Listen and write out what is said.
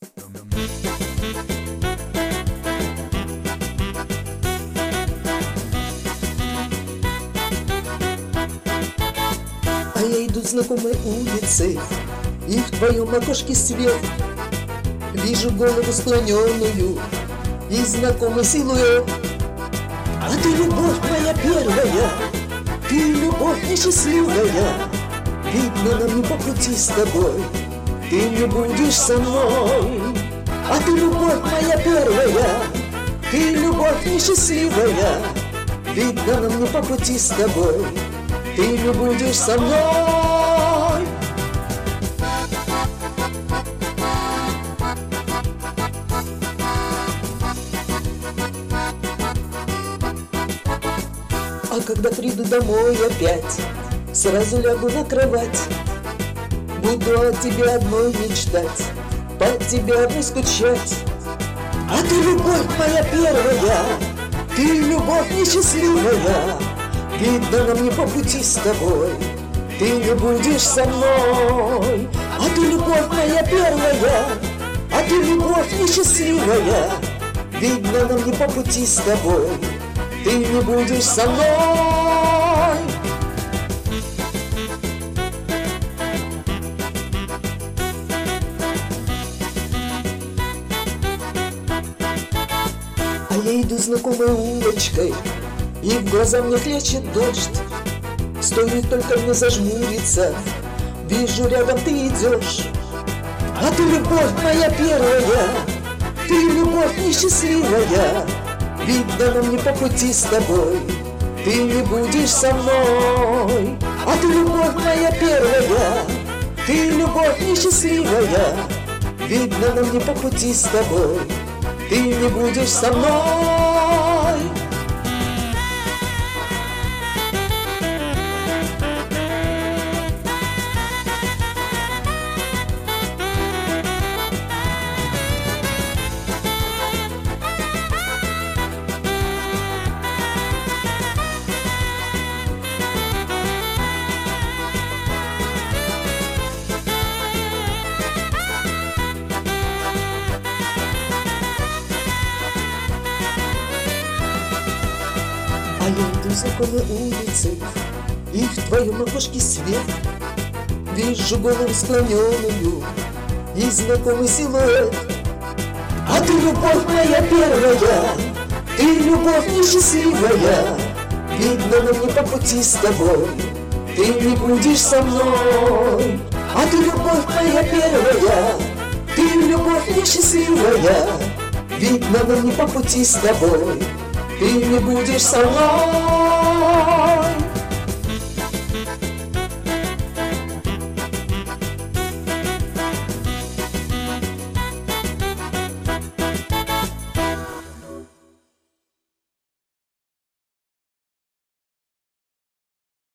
А я иду знакомой улицей, и в твоем окошке свет. Вижу голову склоненную и знакомый силуэт. А ты любовь моя первая, ты любовь несчастливая. Видно, нам не по пути с тобой, ты не будешь со мной. А ты любовь моя первая, ты любовь несчастливая. Видно, нам не по пути с тобой, ты не будешь со мной. А когда приду домой опять, сразу лягу на кровать. Буду о тебе одной мечтать, по тебе одной скучать. А ты любовь моя первая, ты любовь несчастливая. Видно, нам не по пути с тобой, ты не будешь со мной. А ты любовь моя первая, а ты любовь несчастливая. Видно, нам не по пути с тобой, ты не будешь со мной. А я иду знакомой улочкой, и в глаза мне хлещет дождь. Стоит только мне зажмуриться, вижу, рядом ты идешь. А ты любовь моя первая, ты любовь несчастливая. Видно, нам не по пути с тобой, ты не будешь со мной. А ты любовь моя первая, ты любовь несчастливая. Видно, нам не по пути с тобой, ты не будешь со мной. А я иду знакомой улицей, и в твоем окошке свет. Вижу голову склоненную и знакомый силуэт. А ты любовь моя первая, ты любовь несчастливая. Видно, нам не по пути с тобой, ты не будешь со мной. А ты любовь моя первая, ты любовь несчастливая. Видно, нам не по пути с тобой, ты не будешь со мной.